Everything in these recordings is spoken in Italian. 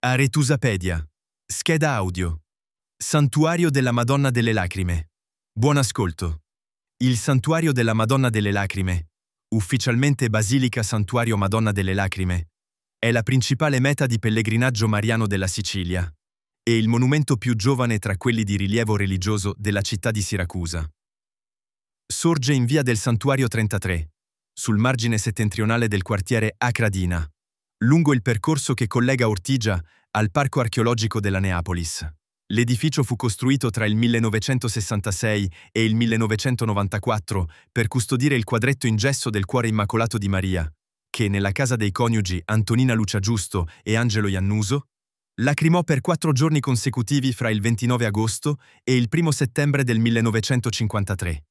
Aretusapedia. Scheda audio. Santuario della Madonna delle Lacrime. Buon ascolto. Il Santuario della Madonna delle Lacrime, ufficialmente Basilica Santuario Madonna delle Lacrime, è la principale meta di pellegrinaggio mariano della Sicilia e il monumento più giovane tra quelli di rilievo religioso della città di Siracusa. Sorge in via del Santuario 33, sul margine settentrionale del quartiere Acradina, lungo il percorso che collega Ortigia al Parco archeologico della Neapolis. L'edificio fu costruito tra il 1966 e il 1994 per custodire il quadretto in gesso del Cuore Immacolato di Maria, che nella casa dei coniugi Antonina Lucia Giusto e Angelo Iannuso lacrimò per 4 giorni consecutivi fra il 29 agosto e il 1 settembre del 1953.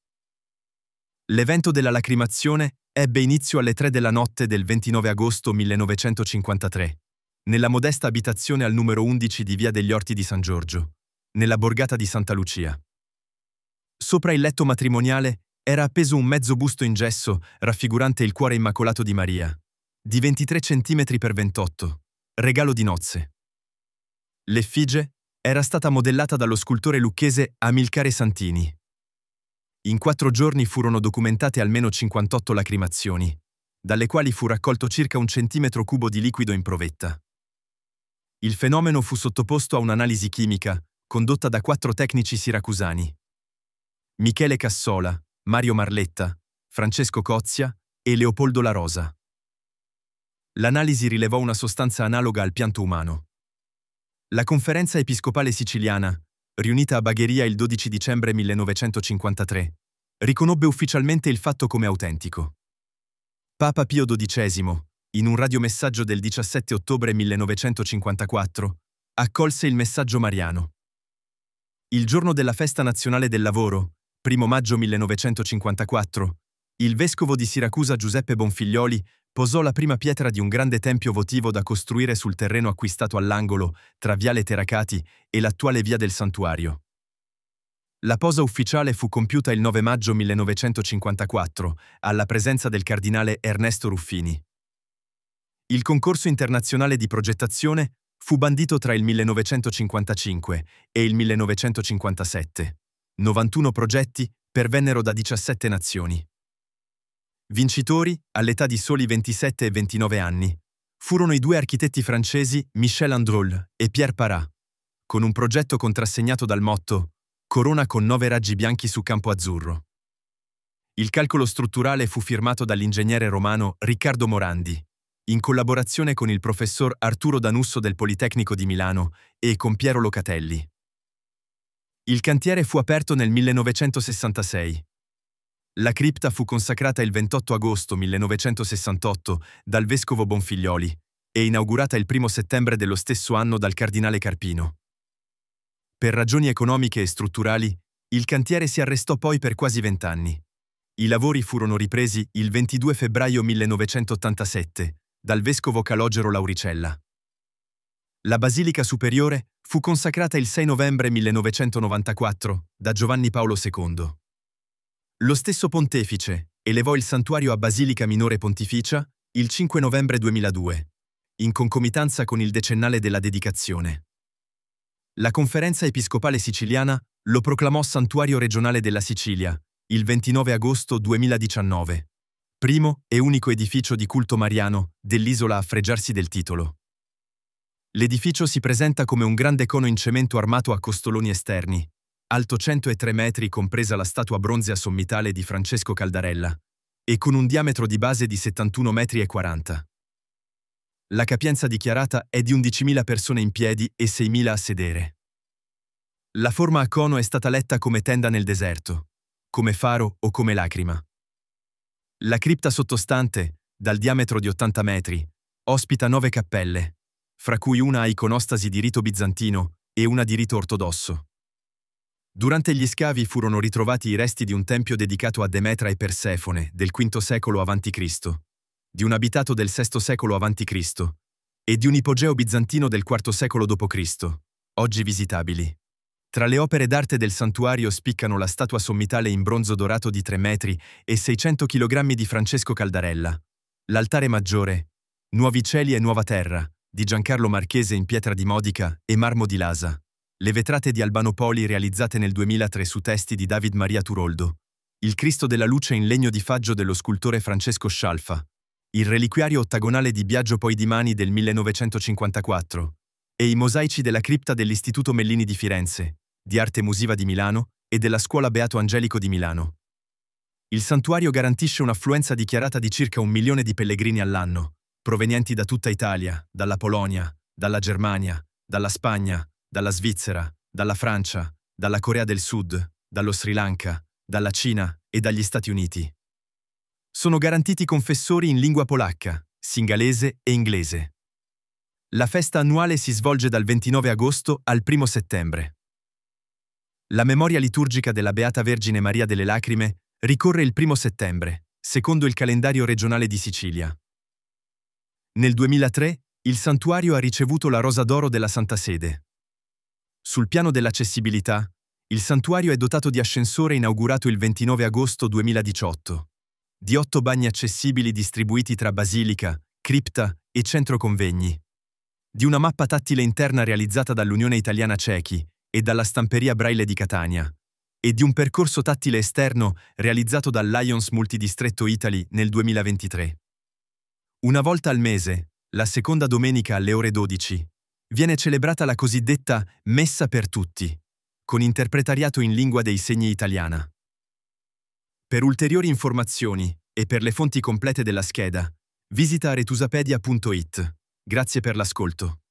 L'evento della lacrimazione ebbe inizio alle 3 della notte del 29 agosto 1953, nella modesta abitazione al numero 11 di Via degli Orti di San Giorgio, nella borgata di Santa Lucia. Sopra il letto matrimoniale era appeso un mezzo busto in gesso raffigurante il Cuore Immacolato di Maria, di 23 cm per 28, regalo di nozze. L'effigie era stata modellata dallo scultore lucchese Amilcare Santini. In 4 giorni furono documentate almeno 58 lacrimazioni, dalle quali fu raccolto circa 1 centimetro cubo di liquido in provetta. Il fenomeno fu sottoposto a un'analisi chimica condotta da 4 tecnici siracusani: Michele Cassola, Mario Marletta, Francesco Cozia e Leopoldo La Rosa. L'analisi rilevò una sostanza analoga al pianto umano. La Conferenza Episcopale Siciliana, riunita a Bagheria il 12 dicembre 1953, riconobbe ufficialmente il fatto come autentico. Papa Pio XII, in un radiomessaggio del 17 ottobre 1954, accolse il messaggio mariano. Il giorno della Festa Nazionale del Lavoro, 1 maggio 1954, il vescovo di Siracusa Giuseppe Bonfiglioli posò la prima pietra di un grande tempio votivo da costruire sul terreno acquistato all'angolo tra Viale Teracati e l'attuale Via del Santuario. La posa ufficiale fu compiuta il 9 maggio 1954, alla presenza del cardinale Ernesto Ruffini. Il concorso internazionale di progettazione fu bandito tra il 1955 e il 1957. 91 progetti pervennero da 17 nazioni. Vincitori, all'età di soli 27 e 29 anni, furono i 2 architetti francesi Michel Androl e Pierre Parat, con un progetto contrassegnato dal motto «Corona con 9 raggi bianchi su campo azzurro». Il calcolo strutturale fu firmato dall'ingegnere romano Riccardo Morandi, in collaborazione con il professor Arturo Danusso del Politecnico di Milano e con Piero Locatelli. Il cantiere fu aperto nel 1966. La cripta fu consacrata il 28 agosto 1968 dal vescovo Bonfiglioli e inaugurata il 1 settembre dello stesso anno dal cardinale Carpino. Per ragioni economiche e strutturali, il cantiere si arrestò poi per quasi 20 anni. I lavori furono ripresi il 22 febbraio 1987 dal vescovo Calogero Lauricella. La Basilica Superiore fu consacrata il 6 novembre 1994 da Giovanni Paolo II. Lo stesso pontefice elevò il santuario a Basilica Minore Pontificia il 5 novembre 2002, in concomitanza con il decennale della dedicazione. La Conferenza Episcopale Siciliana lo proclamò Santuario regionale della Sicilia il 29 agosto 2019, primo e unico edificio di culto mariano dell'isola a fregiarsi del titolo. L'edificio si presenta come un grande cono in cemento armato a costoloni esterni, alto 103 metri compresa la statua bronzea sommitale di Francesco Caldarella, e con un diametro di base di 71 metri e 40. La capienza dichiarata è di 11.000 persone in piedi e 6.000 a sedere. La forma a cono è stata letta come tenda nel deserto, come faro o come lacrima. La cripta sottostante, dal diametro di 80 metri, ospita 9 cappelle, fra cui una a iconostasi di rito bizantino e una di rito ortodosso. Durante gli scavi furono ritrovati i resti di un tempio dedicato a Demetra e Persefone del V secolo a.C., di un abitato del VI secolo a.C. e di un ipogeo bizantino del IV secolo d.C., oggi visitabili. Tra le opere d'arte del santuario spiccano la statua sommitale in bronzo dorato di 3 metri e 600 kg di Francesco Caldarella, l'altare maggiore, Nuovi cieli e nuova terra, di Giancarlo Marchese in pietra di Modica e marmo di Lasa. Le vetrate di Albano Poli realizzate nel 2003 su testi di David Maria Turoldo. Il Cristo della Luce in legno di faggio dello scultore Francesco Scialfa. Il reliquiario ottagonale di Biagio Poidimani del 1954. E i mosaici della cripta dell'Istituto Mellini di Firenze, di Arte Musiva di Milano e della Scuola Beato Angelico di Milano. Il santuario garantisce un'affluenza dichiarata di circa 1 milione di pellegrini all'anno, provenienti da tutta Italia, dalla Polonia, dalla Germania, dalla Spagna, dalla Svizzera, dalla Francia, dalla Corea del Sud, dallo Sri Lanka, dalla Cina e dagli Stati Uniti. Sono garantiti confessori in lingua polacca, singalese e inglese. La festa annuale si svolge dal 29 agosto al 1 settembre. La memoria liturgica della Beata Vergine Maria delle Lacrime ricorre il 1 settembre, secondo il calendario regionale di Sicilia. Nel 2003, il santuario ha ricevuto la Rosa d'Oro della Santa Sede. Sul piano dell'accessibilità, il santuario è dotato di ascensore inaugurato il 29 agosto 2018, di 8 bagni accessibili distribuiti tra basilica, cripta e centro convegni, di una mappa tattile interna realizzata dall'Unione Italiana Cechi e dalla Stamperia Braille di Catania, e di un percorso tattile esterno realizzato dal Lions Multidistretto Italy nel 2023. Una volta al mese, la seconda domenica alle ore 12, viene celebrata la cosiddetta Messa per tutti, con interpretariato in lingua dei segni italiana. Per ulteriori informazioni e per le fonti complete della scheda, visita aretusapedia.it. Grazie per l'ascolto.